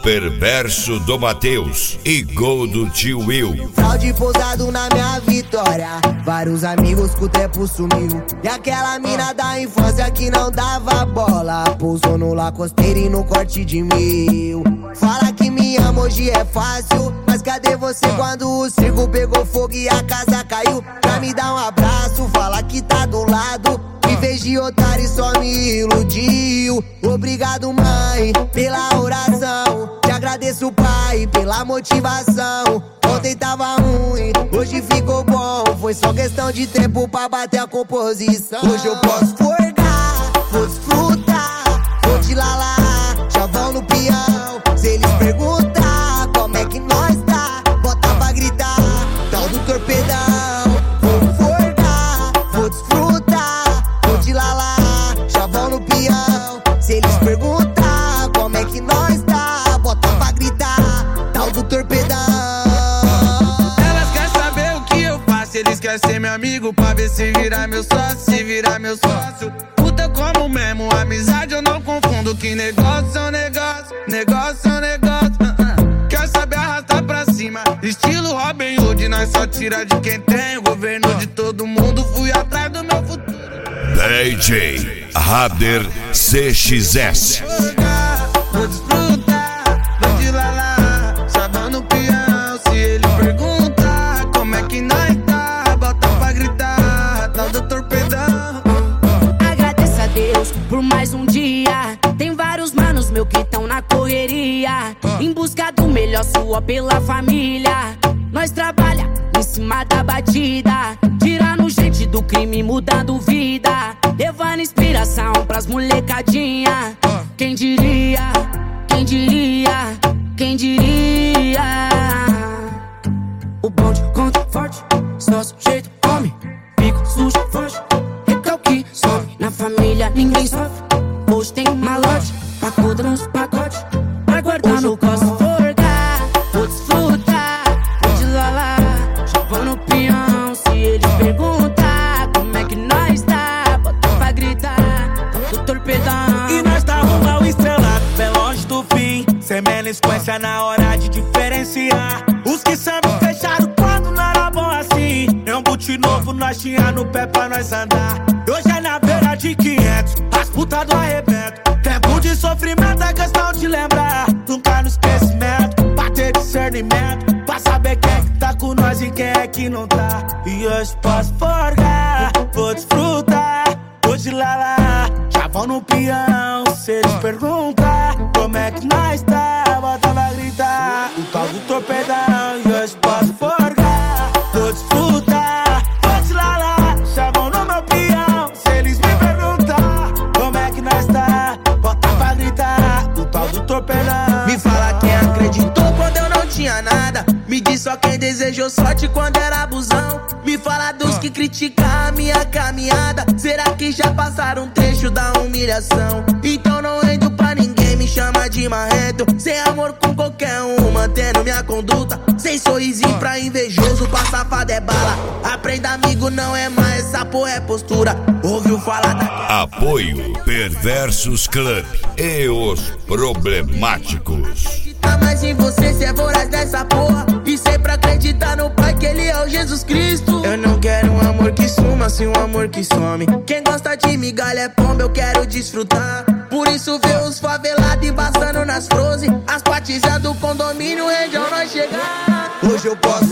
perverso do Matheus e gol do tio Will. Fraude pousado na minha vitória, vários amigos com o tempo sumiu. E aquela mina da infância que não dava bola, pousou no Lacosteiro e no corte de 1000. Fala que me ama hoje é fácil, mas cadê você quando o circo pegou fogo e a casa caiu? Pra me dar um abraço, fala que tá do lado. Me fez de otário e só me iludiu. Obrigado, mãe, pela oração. Te agradeço, pai, pela motivação. Ontem tava ruim, hoje ficou bom. Foi só questão de tempo pra bater a composição. Hoje eu posso forgar, vou desfrutar, vou te lalar, chavão no peão. Se eles perguntar como é que nós tá, bota pra gritar, tal do torpedão. Vou forgar, vou desfrutar, vou te lalar, chavão no peão. Se eles perguntar como é que nós tá, bota pra gritar, tal do torpedão. Elas querem saber o que eu faço, eles querem ser meu amigo pra ver se virar meu sócio, se virar meu sócio. Puta como mesmo, amizade eu não confundo, que negócio é um negócio, negócio é um negócio. Quer saber arrastar pra cima, estilo Robin Hood, nós só tira de quem tem. O governo de todo mundo, fui atrás do meu futuro. DJ Rader CXS. Vou desfrutar, vou de lalá, chavão no peão. Se ele perguntar como é que nós tá, bota pra gritar, tal do torpedão. Agradeço a Deus por mais um dia. Tem vários manos meu que tão na correria, em busca do melhor, sua pela família. Nós trabalha em cima da batida, tirando gente do crime, mudando vida, levando inspiração pras molecadinha. Quem diria, quem diria, quem diria? O bonde conta forte, só sujeito come, fico sujo, foge, recalque, sobe. Na família ninguém sofre, hoje tem malote, pacuda nos pacotes, vai guardar no cosmo. Forgar, vou desfrutar, vou de lalar, chavão no peão. Se eles perguntar como é que nós tá, bota pra gritar, do torpedão. E nós tá rumo ao estrelado, bem longe do fim, sem melisquência na hora de diferenciar. Os que sempre fecharam quando não era bom assim, é um boot novo, nós tinha no pé pra nós andar. Hoje é na beira de 500, as putas do arrebento. Tempo de sofrimento é questão de lembrar, nunca no esquecimento, pra ter discernimento, pra saber quem é que tá com nós e quem é que não tá. E hoje posso forgar, vou desfrutar, vou de lalar, chavão no peão. Se eles perguntar como é que nós tá, bota pra gritar, o tal do torpedão. E hoje posso forgar, vou desfrutar, vou de lalar, chavão no meu peão. Se eles me perguntar como é que nós tá, bota pra gritar, o tal do torpedão. Me fala quem acreditou quando eu não tinha nada, me diz só quem desejou sorte quando era abusão. Me fala dos que criticam a minha caminhada, será que já passaram um trecho da humilhação? Então não rendo pra ninguém, me chama de marrento, sem amor com qualquer um, mantendo minha conduta, sem sorrisinho pra invejoso, pra safado é bala. Aprenda amigo, não é mais, essa porra é postura. Ouviu falar da... Apoio Perversos Club e os Problemáticos. Tá mais em você, cê é voraz dessa porra, e sempre acreditar no Pai que Ele é o Jesus Cristo. Eu não quero um amor que suma, sim um amor que some. Quem gosta de migalha é pomba, eu quero desfrutar. Por isso vê os favelados embaçando nas frozen, as patizas do condomínio, onde nós chegar. Hoje eu posso